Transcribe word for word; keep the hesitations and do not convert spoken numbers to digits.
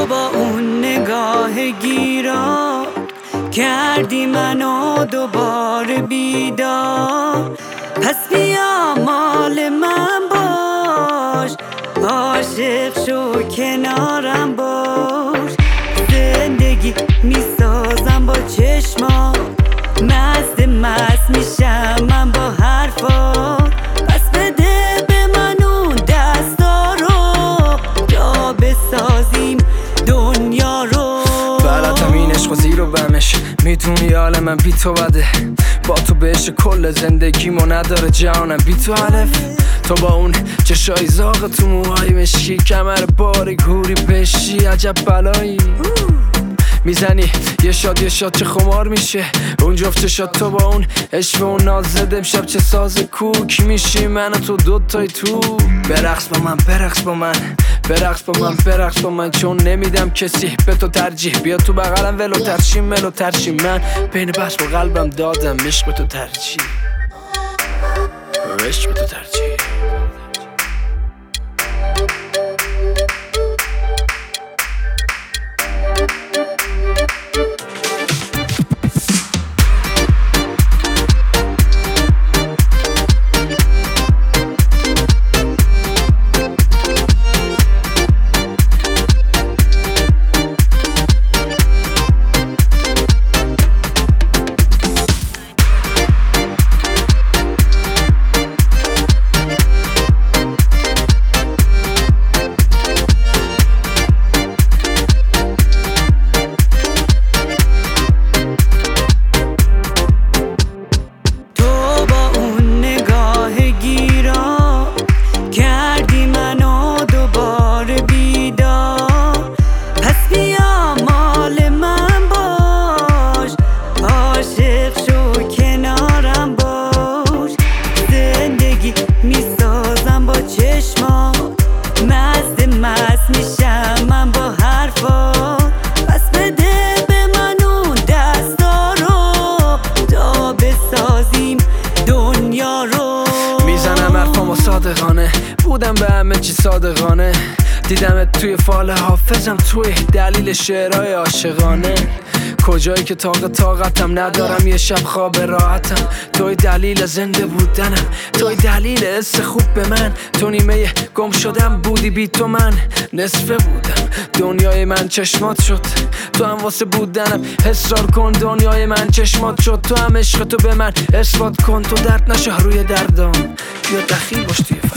با اون نگاه گیرا کردی منو دوباره بیدار. پس بیا مال من باش، عاشق شو کنارم باش. زندگی میسازم با چشمات، مست مست میشم من با حرفات. پس بده به من اون دستا رو تا بسازیم دنیا رو. بلدم این عشق و زیر و بمش، میدونی حال من بی تو بده. با تو بهش کل زندگیمو نداره جهانم بی تو الف. تو با اون چشای زاغ تو موهای مشکی، کمر باریک هوری پشی، عجب بلایی میزنی یه شاد یه شاد چه خمار میشه اون جفت چشات. تو با اون عشق و اون ناز زده امشب چه ساز کوک میشی من و تو دوتای تو. برقص با من برقص با من برقص با من برقص با من، چون نمیدم کسی به تو ترجیح. بیا تو بغلم ولو ترشیم ملو ترشیم، من بین بحث با قلبم دادم عشق به تو ترجیح، عشق به تو ترجیح. میسازم با چشمات، مست مست میشم من با حرفات. پس بده به من اون دستا رو تا بسازیم دنیا رو. میزنم حرفامو صادقانه، بودم به همه چی صادقانه. دیدمت توی فال حافظم، توی دلیل شعرهای عاشقانه. کجایی که طاقت طاقتم ندارم یه شب خواب راحتم. توی دلیل زنده بودنم، توی دلیل حس خوب به من. تو نیمه گم شدم بودی بی تو من نصفه بودم. دنیای من چشمات شد، تو هم واسه بودنم اصرار کن. دنیای من چشمات شد، تو هم عشق تو به من اثبات کن. تو درد نشه روی دردام، بیا دخیل باش توی